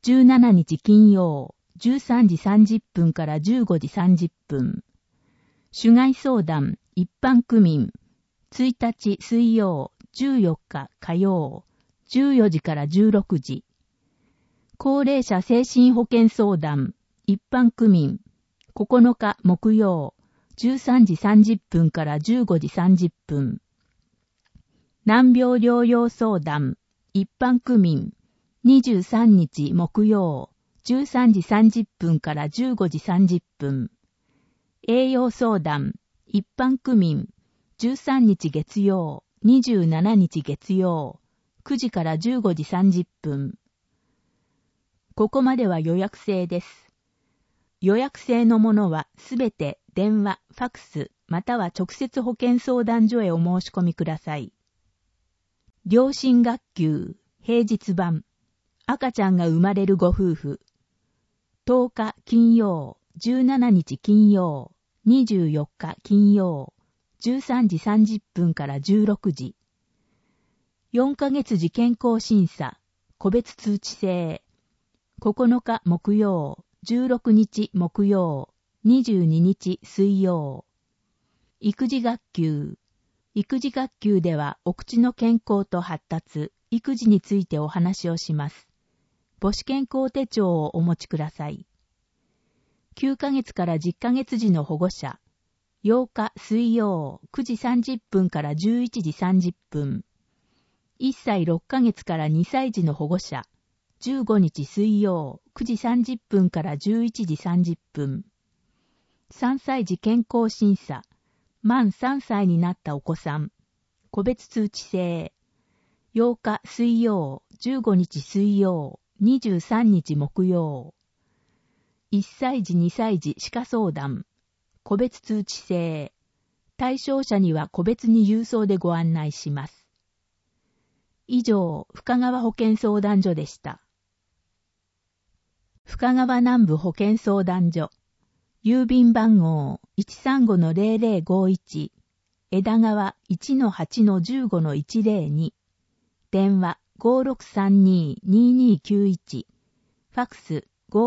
S3: 17日金曜13時30分から15時30分。主外相談一般区民1日水曜14日火曜14時から16時。高齢者精神保健相談一般区民9日木曜13時30分から15時30分。難病療養相談一般区民23日木曜13時30分から15時30分。栄養相談一般区民13日月曜27日月曜9時から15時30分。ここまでは予約制です。予約制のものはすべて電話、ファクス、または直接保健相談所へお申し込みください。両親学級、平日版、赤ちゃんが生まれるご夫婦。10日金曜、17日金曜、24日金曜、13時30分から16時。4ヶ月時健康審査、個別通知制。9日木曜、16日木曜、22日水曜。育児学級。育児学級ではお口の健康と発達、育児についてお話をします。母子健康手帳をお持ちください。9ヶ月から10ヶ月時の保護者。8日水曜9時30分から11時30分。1歳6ヶ月から2歳児の保護者。15日水曜9時30分から11時30分。3歳児健康審査。満3歳になったお子さん。個別通知制。8日水曜、15日水曜、23日木曜。1歳児2歳児歯科相談。個別通知制。対象者には個別に郵送でご案内します。以上、深川保健相談所でした。深川南部保健相談所。郵便番号 135-0051 枝川 1-8-15-102 電話 5632-2291 ファクス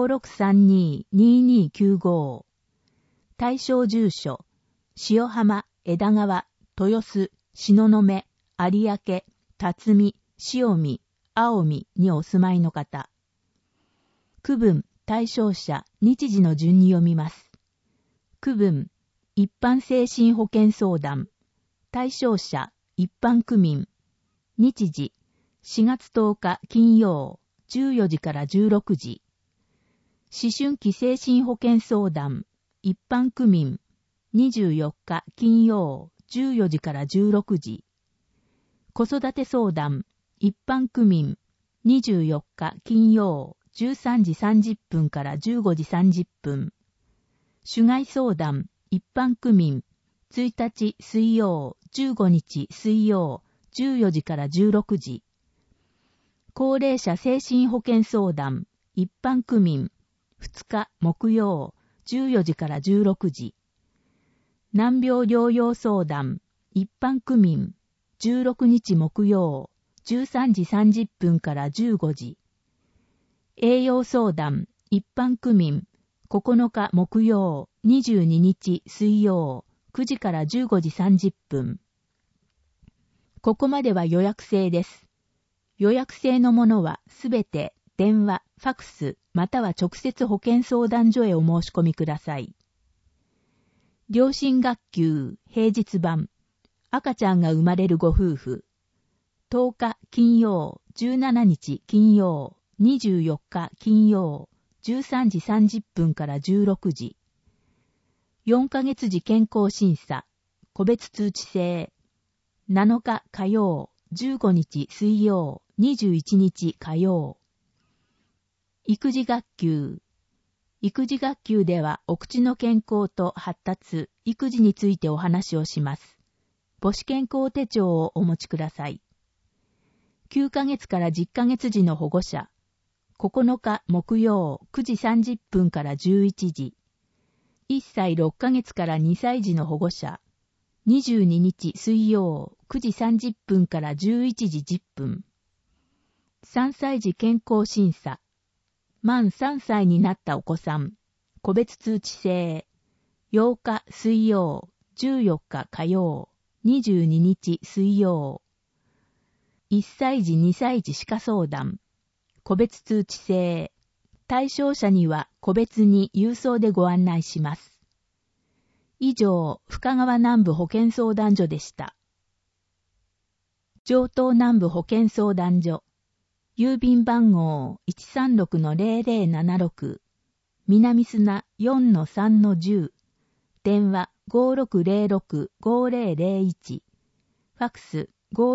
S3: 5632-2295 対象住所塩浜、枝川、豊洲、東雲、有明、辰巳、塩見、青海にお住まいの方。区分、対象者、日時の順に読みます。区分、一般精神保健相談。対象者、一般区民。日時、4月10日金曜、14時から16時。思春期精神保健相談。一般区民。24日金曜、14時から16時。子育て相談。一般区民。24日金曜、13時30分から15時30分。主外相談、一般区民、1日水曜、15日水曜、14時から16時。高齢者精神保健相談、一般区民、2日木曜、14時から16時。難病療養相談、一般区民、16日木曜、13時30分から15時。栄養相談、一般区民、9日木曜、22日水曜、9時から15時30分。ここまでは予約制です。予約制のものはすべて電話、ファクス、または直接保健相談所へお申し込みください。両親学級、平日版、赤ちゃんが生まれるご夫婦。10日金曜、17日金曜、24日金曜、13時30分から16時。4ヶ月時健康審査、個別通知制。7日火曜、15日水曜、21日火曜。育児学級。育児学級ではお口の健康と発達、育児についてお話をします。母子健康手帳をお持ちください。9ヶ月から10ヶ月時の保護者。9日木曜9時30分から11時。1歳6ヶ月から2歳児の保護者。 22日水曜9時30分から11時10分。3歳児健康審査。満3歳になったお子さん。個別通知制。8日水曜、14日火曜、22日水曜。1歳児2歳児歯科相談。個別通知制。対象者には個別に郵送でご案内します。以上、深川南部保健相談所でした。城東南部保健相談所。郵便番号 136-0076。南砂 4-3-10。電話 5606-5001。ファクス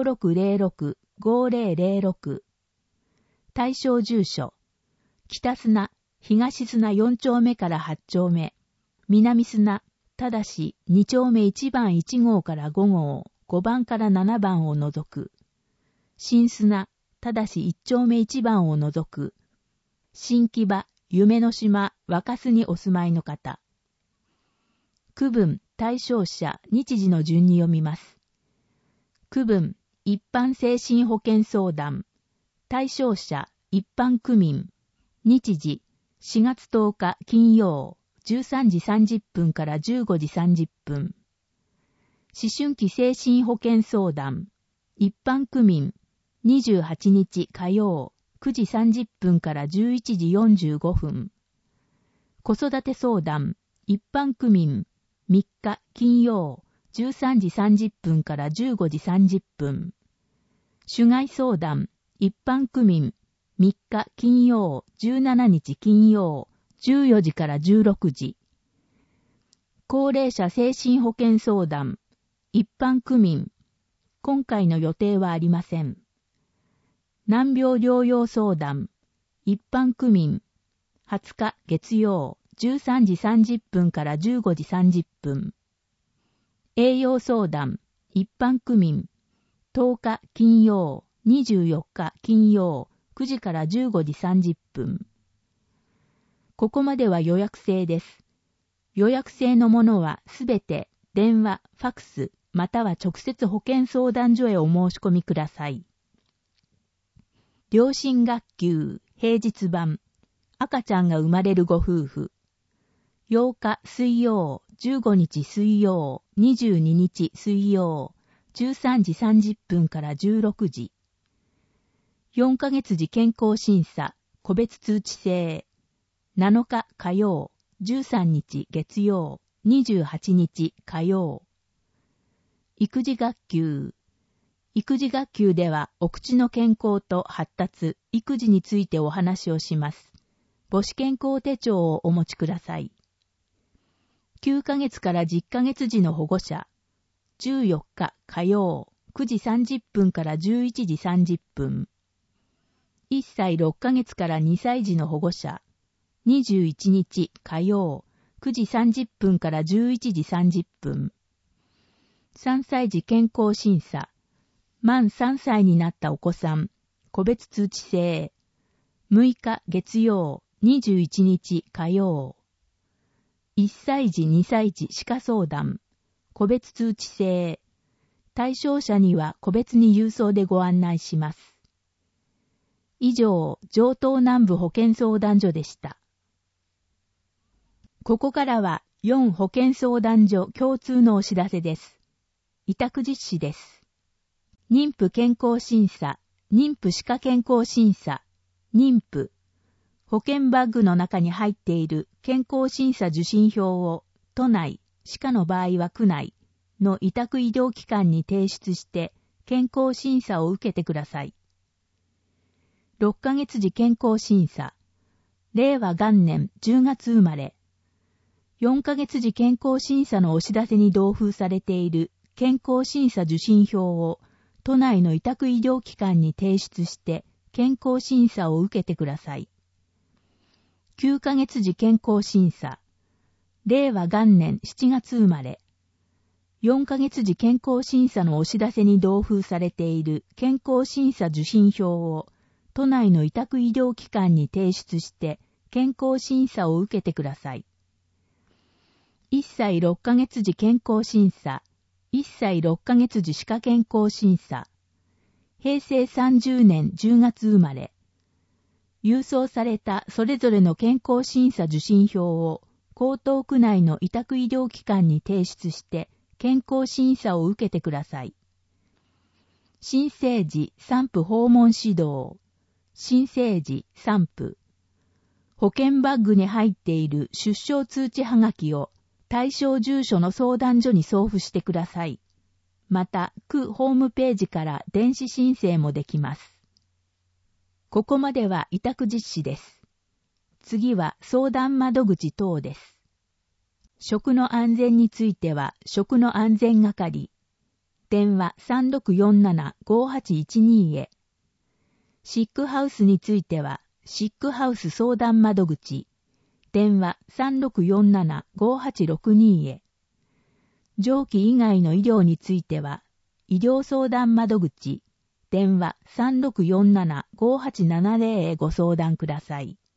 S3: 5606-5006。対象住所。北砂、東砂4丁目から8丁目。南砂、ただし2丁目1番1号から5号、5番から7番を除く。新砂、ただし1丁目1番を除く。新木場、夢の島、若洲にお住まいの方。区分、対象者、日時の順に読みます。区分、一般精神保健相談。対象者、一般区民。日時、4月10日金曜、13時30分から15時30分。思春期精神保健相談。一般区民。28日火曜、9時30分から11時45分。子育て相談。一般区民。3日金曜、13時30分から15時30分。主害相談。一般区民。3日金曜、17日金曜、14時から16時。高齢者精神保健相談。一般区民。今回の予定はありません。難病療養相談。一般区民。20日月曜、13時30分から15時30分。栄養相談。一般区民。10日金曜、24日金曜、9時から15時30分。ここまでは予約制です。予約制のものはすべて電話、ファクス、または直接保健相談所へお申し込みください。両親学級平日版。赤ちゃんが生まれるご夫婦。8日水曜、15日水曜、22日水曜、13時30分から16時。4ヶ月時健康審査、個別通知制。7日火曜、13日月曜、28日火曜。育児学級。育児学級では、お口の健康と発達、育児についてお話をします。母子健康手帳をお持ちください。9ヶ月から10ヶ月時の保護者。14日火曜、9時30分から11時30分。1歳6ヶ月から2歳児の保護者。21日火曜、9時30分から11時30分。3歳児健康審査。満3歳になったお子さん。個別通知制。6日月曜、21日火曜。1歳児2歳児歯科相談。個別通知制。対象者には個別に郵送でご案内します。以上、城東南部保健相談所でした。ここからは4保健相談所共通のお知らせです。委託実施です。妊婦健康審査、妊婦歯科健康審査、妊婦。保健バッグの中に入っている健康審査受診票を都内、歯科の場合は区内の委託医療機関に提出して健康審査を受けてください。6ヶ月時健康審査。令和元年10月生まれ。4ヶ月時健康審査のお知らせに同封されている健康審査受診票を都内の委託医療機関に提出して健康審査を受けてください。9ヶ月時健康審査。令和元年7月生まれ。4ヶ月時健康審査のお知らせに同封されている健康審査受診票を都内の委託医療機関に提出して健康審査を受けてください。1歳6ヶ月時健康審査。 1歳6ヶ月時歯科健康審査。平成30年10月生まれ。郵送されたそれぞれの健康審査受診票を江東区内の委託医療機関に提出して健康審査を受けてください。新生児産婦訪問指導。新生児産婦。保険バッグに入っている出生通知はがきを対象住所の相談所に送付してください。また、区ホームページから電子申請もできます。ここまでは委託実施です。次は相談窓口等です。食の安全については食の安全係。電話 3647-5812 へ。シックハウスについてはシックハウス相談窓口。電話 3647-5862 へ。上記以外の医療については医療相談窓口。電話 3647-5870 へご相談ください。